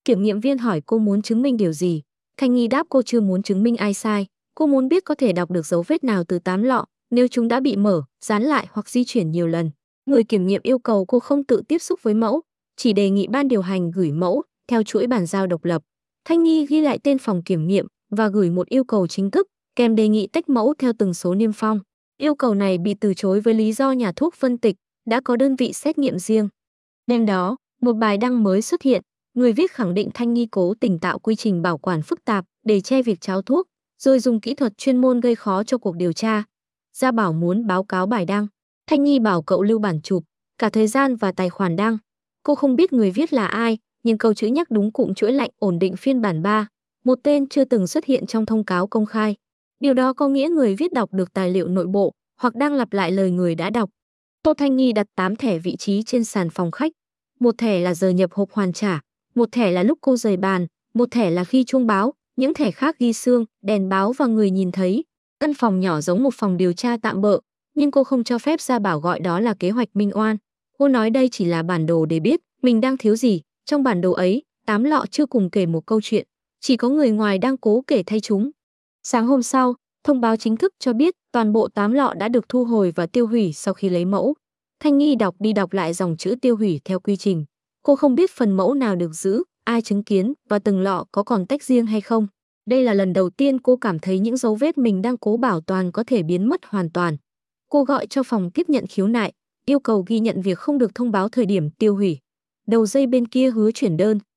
Kiểm nghiệm viên hỏi cô muốn chứng minh điều gì. Thanh Nghi đáp cô chưa muốn chứng minh ai sai. Cô muốn biết có thể đọc được dấu vết nào từ 8 lọ, nếu chúng đã bị mở, dán lại hoặc di chuyển nhiều lần. Người kiểm nghiệm yêu cầu cô không tự tiếp xúc với mẫu, chỉ đề nghị ban điều hành gửi mẫu theo chuỗi bàn giao độc lập. Thanh Nghi ghi lại tên phòng kiểm nghiệm và gửi một yêu cầu chính thức, kèm đề nghị tách mẫu theo từng số niêm phong. Yêu cầu này bị từ chối với lý do nhà thuốc phân tịch đã có đơn vị xét nghiệm riêng. Đêm đó, một bài đăng mới xuất hiện, người viết khẳng định Thanh Nghi cố tình tạo quy trình bảo quản phức tạp để che việc tráo thuốc, rồi dùng kỹ thuật chuyên môn gây khó cho cuộc điều tra. Gia Bảo muốn báo cáo bài đăng. Thanh Nghi bảo cậu lưu bản chụp, cả thời gian và tài khoản đăng. Cô không biết người viết là ai, nhưng câu chữ nhắc đúng cụm chuỗi lạnh ổn định phiên bản 3, một tên chưa từng xuất hiện trong thông cáo công khai. Điều đó có nghĩa người viết đọc được tài liệu nội bộ hoặc đang lặp lại lời người đã đọc. Tô Thanh Nghi đặt 8 thẻ vị trí trên sàn phòng khách. Một thẻ là giờ nhập hộp hoàn trả, một thẻ là lúc cô rời bàn, một thẻ là khi chuông báo, những thẻ khác ghi xương, đèn báo và người nhìn thấy. Căn phòng nhỏ giống một phòng điều tra tạm bợ, nhưng cô không cho phép Gia Bảo gọi đó là kế hoạch minh oan. Cô nói đây chỉ là bản đồ để biết mình đang thiếu gì. Trong bản đồ ấy, 8 lọ chưa cùng kể một câu chuyện, chỉ có người ngoài đang cố kể thay chúng. Sáng hôm sau, thông báo chính thức cho biết toàn bộ 8 lọ đã được thu hồi và tiêu hủy sau khi lấy mẫu. Thanh Nghi đọc đi đọc lại dòng chữ tiêu hủy theo quy trình. Cô không biết phần mẫu nào được giữ, ai chứng kiến và từng lọ có còn tách riêng hay không. Đây là lần đầu tiên cô cảm thấy những dấu vết mình đang cố bảo toàn có thể biến mất hoàn toàn. Cô gọi cho phòng tiếp nhận khiếu nại, yêu cầu ghi nhận việc không được thông báo thời điểm tiêu hủy. Đầu dây bên kia hứa chuyển đơn,